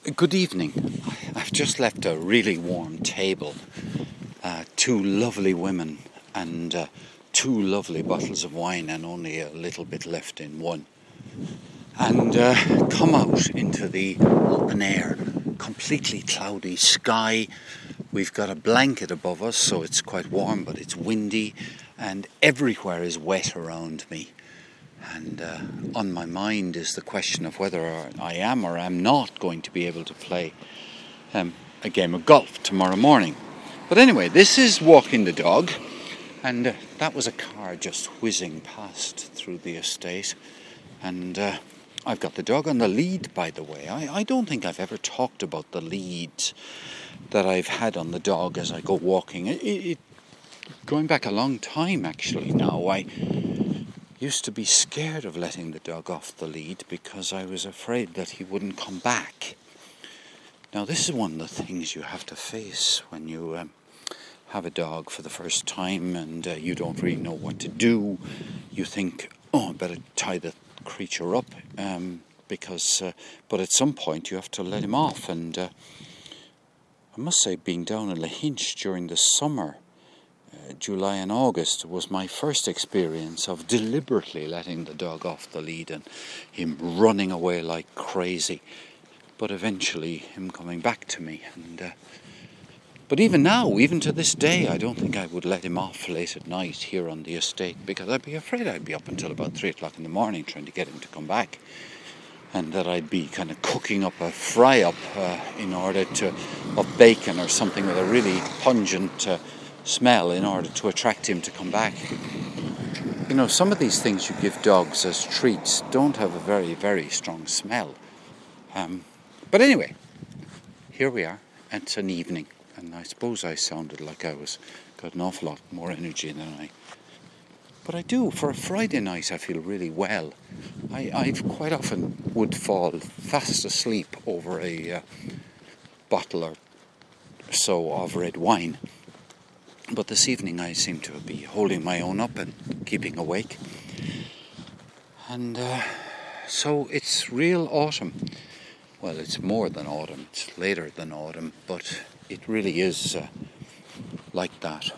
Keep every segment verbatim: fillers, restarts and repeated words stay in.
Good evening. I've just left a really warm table, uh, two lovely women and uh, two lovely bottles of wine and only a little bit left in one. And uh, come out into the open air, completely cloudy sky. We've got a blanket above us, so it's quite warm, but it's windy, and everywhere is wet around me. And uh, on my mind is the question of whether I am or am not going to be able to play um, a game of golf tomorrow morning. But anyway, this is walking the dog, and uh, that was a car just whizzing past through the estate. And uh, I've got the dog on the lead, by the way. I, I don't think I've ever talked about the lead that I've had on the dog as I go walking. It, it, going back a long time, actually, now. I used to be scared of letting the dog off the lead because I was afraid that he wouldn't come back. Now, this is one of the things you have to face when you um, have a dog for the first time and uh, you don't really know what to do. You think, oh, I better tie the creature up, um, because, uh, but at some point you have to let him off. And uh, I must say, being down in Lahinch during the summer, Uh, July and August, was my first experience of deliberately letting the dog off the lead and him running away like crazy, but eventually him coming back to me. And uh, but even now, even to this day, I don't think I would let him off late at night here on the estate, because I'd be afraid I'd be up until about three o'clock in the morning trying to get him to come back, and that I'd be kind of cooking up a fry-up uh, in order to, of bacon or something with a really pungent uh, smell in order to attract him to come back. You know, some of these things you give dogs as treats don't have a very, very strong smell. Um, but anyway, here we are. It's an evening, and I suppose I sounded like I was got an awful lot more energy than I. But I do. For a Friday night, I feel really well. I I quite often would fall fast asleep over a uh, bottle or so of red wine. But this evening I seem to be holding my own up and keeping awake. And uh, so it's real autumn. Well, it's more than autumn. It's later than autumn. But it really is uh, like that.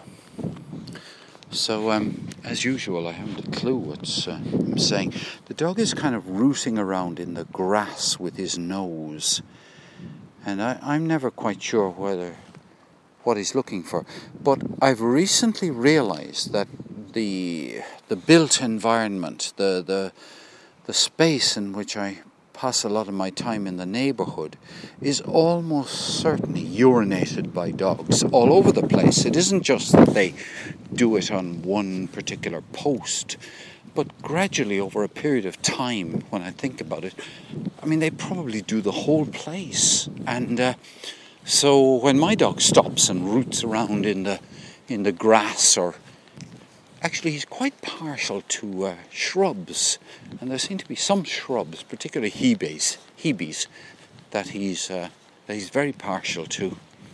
So, um, as usual, I haven't a clue what uh, I'm saying. The dog is kind of rooting around in the grass with his nose. And I, I'm never quite sure whether... what he's looking for. But I've recently realized that the the built environment, the the the space in which I pass a lot of my time in the neighborhood, is almost certainly urinated by dogs all over the place. It isn't just that they do it on one particular post, but gradually over a period of time, when I think about it, I mean, they probably do the whole place. And uh, So when my dog stops and roots around in the in the grass, or actually he's quite partial to uh, shrubs, and there seem to be some shrubs, particularly hebes, hebes, that he's uh, that he's very partial to.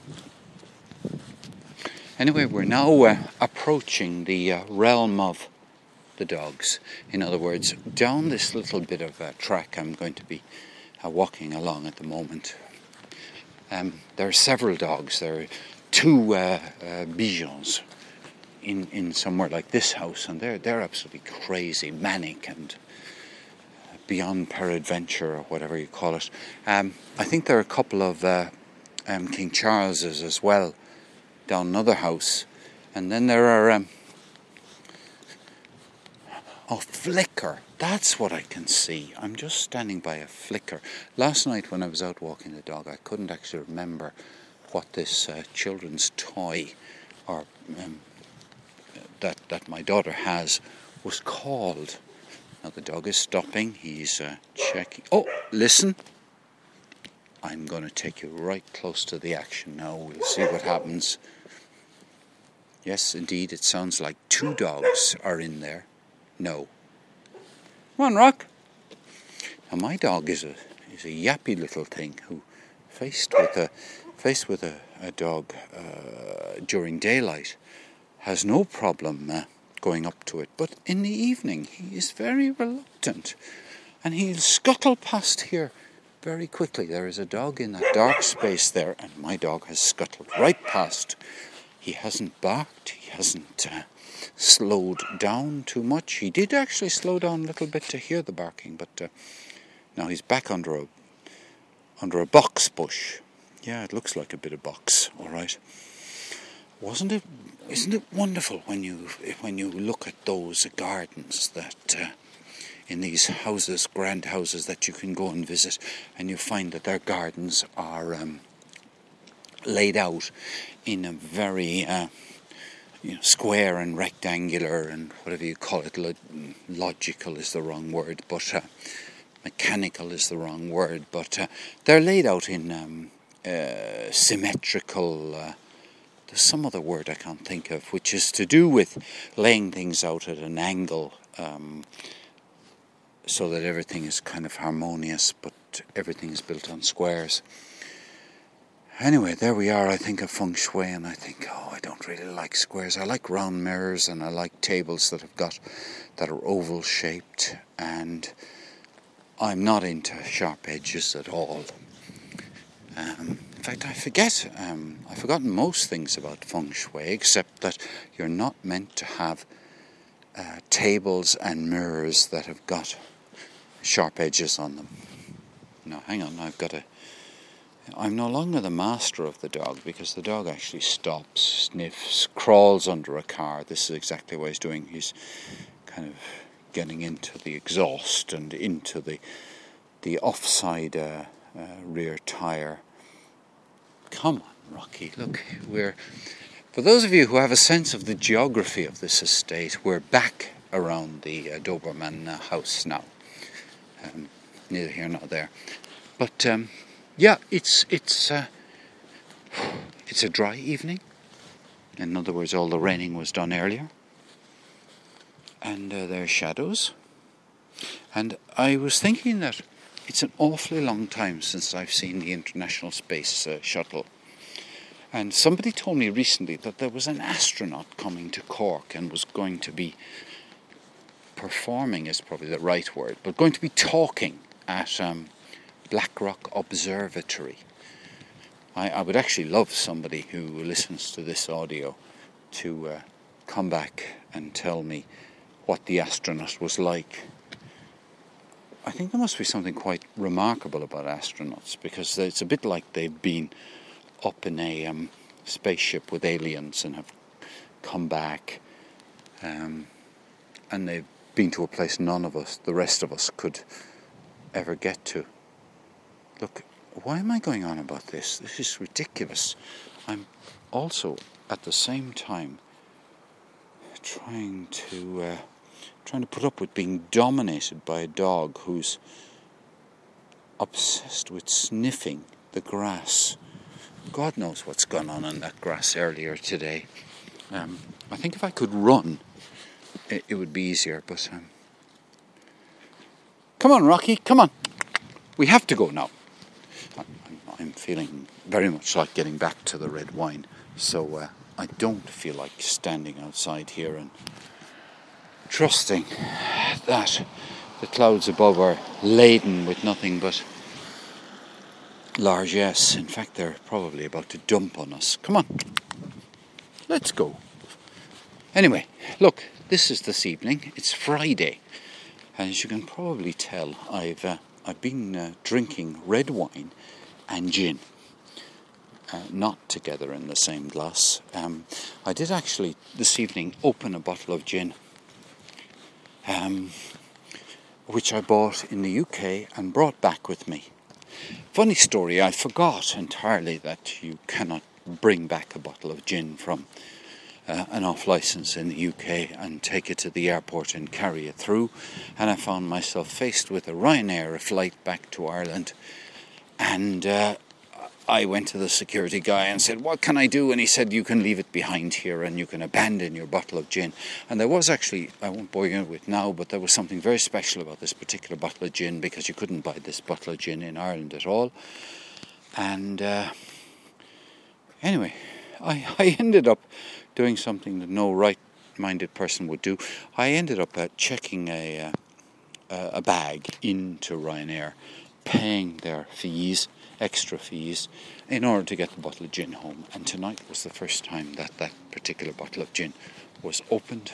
Anyway, we're now uh, approaching the uh, realm of the dogs. In other words, down this little bit of uh, track I'm going to be uh, walking along at the moment. Um, there are several dogs. There are two uh, uh, Bijons in, in somewhere like this house, and they're they're absolutely crazy, manic, and beyond peradventure, or whatever you call it. Um, I think there are a couple of uh, um, King Charleses as well down another house, and then there are um, oh, Flicker. That's what I can see. I'm just standing by a Flicker. Last night when I was out walking the dog, I couldn't actually remember what this uh, children's toy or um, that that my daughter has was called. Now the dog is stopping. He's uh, checking. Oh, listen. I'm going to take you right close to the action now. We'll see what happens. Yes, indeed, it sounds like two dogs are in there. No. Come on, Rock. Now my dog is a is a yappy little thing who, faced with a faced with a, a dog uh, during daylight, has no problem uh, going up to it. But in the evening, he is very reluctant, and he'll scuttle past here very quickly. There is a dog in that dark space there, and my dog has scuttled right past. He hasn't barked, he hasn't uh, slowed down too much. He did actually slow down a little bit to hear the barking, but uh, now he's back under a under a box bush. Yeah, it looks like a bit of box, all right. Wasn't it? Isn't it wonderful when you when you look at those gardens that uh, in these houses, grand houses that you can go and visit, and you find that their gardens are um, laid out in a very uh, you know, square and rectangular and whatever you call it. Lo- logical is the wrong word, but uh, mechanical is the wrong word. But uh, they're laid out in um, uh, symmetrical. Uh, there's some other word I can't think of, which is to do with laying things out at an angle, um, so that everything is kind of harmonious, but everything is built on squares. Anyway, there we are. I think of feng shui, and I think, oh, I don't really like squares. I like round mirrors, and I like tables that have got that are oval shaped, and I'm not into sharp edges at all. Um, in fact, I forget. Um, I've forgotten most things about feng shui, except that you're not meant to have uh, tables and mirrors that have got sharp edges on them. Now, hang on. I've got a. I'm no longer the master of the dog, because the dog actually stops, sniffs, crawls under a car. This is exactly what he's doing. He's kind of getting into the exhaust and into the the offside uh, uh, rear tyre. Come on, Rocky. Look, we're for those of you who have a sense of the geography of this estate, we're back around the uh, Doberman uh, house now. Um, neither here nor there, but. Um, Yeah, it's it's uh, it's a dry evening. In other words, all the raining was done earlier, and uh, there are shadows. And I was thinking that it's an awfully long time since I've seen the International Space uh, Shuttle. And somebody told me recently that there was an astronaut coming to Cork and was going to be performing, is probably the right word, but going to be talking at Um, Blackrock Observatory. I, I would actually love somebody who listens to this audio to uh, come back and tell me what the astronaut was like. I think there must be something quite remarkable about astronauts, because it's a bit like they've been up in a um, spaceship with aliens and have come back, um, and they've been to a place none of us, the rest of us, could ever get to. Look, why am I going on about this? This is ridiculous. I'm also, at the same time, trying to uh, trying to put up with being dominated by a dog who's obsessed with sniffing the grass. God knows what's gone on in that grass earlier today. Um, I think if I could run, it, it would be easier. But um, come on, Rocky, come on. We have to go now. I'm feeling very much like getting back to the red wine, so uh, I don't feel like standing outside here and trusting that the clouds above are laden with nothing but largesse. In fact, they're probably about to dump on us. Come on, let's go. Anyway, look, this is this evening. It's Friday, and as you can probably tell, I've uh, I've been uh, drinking red wine and gin, uh, not together in the same glass. Um, I did actually this evening open a bottle of gin, um, which I bought in the U K and brought back with me. Funny story, I forgot entirely that you cannot bring back a bottle of gin from uh, an off-licence in the U K and take it to the airport and carry it through, and I found myself faced with a Ryanair flight back to Ireland. And uh, I went to the security guy and said, what can I do? And he said, you can leave it behind here and you can abandon your bottle of gin. And there was actually, I won't bore you with now, but there was something very special about this particular bottle of gin, because you couldn't buy this bottle of gin in Ireland at all. And uh, anyway, I, I ended up doing something that no right-minded person would do. I ended up uh, checking a, uh, a bag into Ryanair paying their fees, extra fees, in order to get the bottle of gin home. And tonight was the first time that that particular bottle of gin was opened.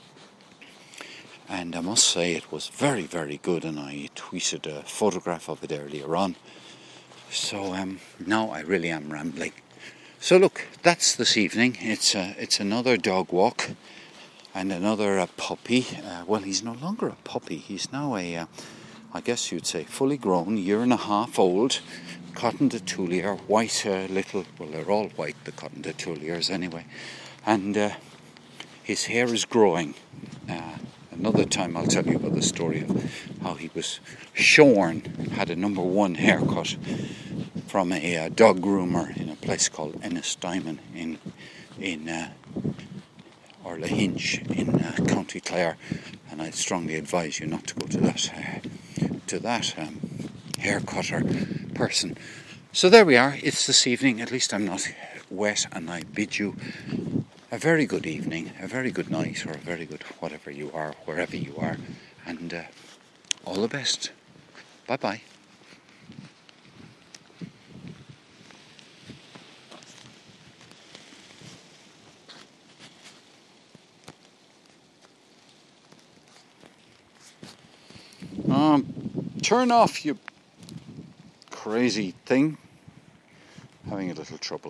And I must say it was very, very good, and I tweeted a photograph of it earlier on. So um, now I really am rambling. So look, that's this evening. It's uh, it's another dog walk and another uh, puppy. Uh, well, he's no longer a puppy. He's now a, uh, I guess you'd say, fully grown, year and a half old, Cotton de Tulier, white uh, little, well, they're all white, the Cotton de Tuliers anyway. And uh, his hair is growing. Uh, another time I'll tell you about the story of how he was shorn, had a number one haircut from a uh, dog groomer in a place called Ennistimon in in uh, or Lahinch in uh, County Clare, and I'd strongly advise you not to go to that uh, to that um, hair cutter person. So there we are. It's this evening. At least I'm not wet, and I bid you a very good evening, a very good night, or a very good whatever you are, wherever you are, and uh, all the best. Bye bye. Um, turn off, you crazy thing. Having a little trouble.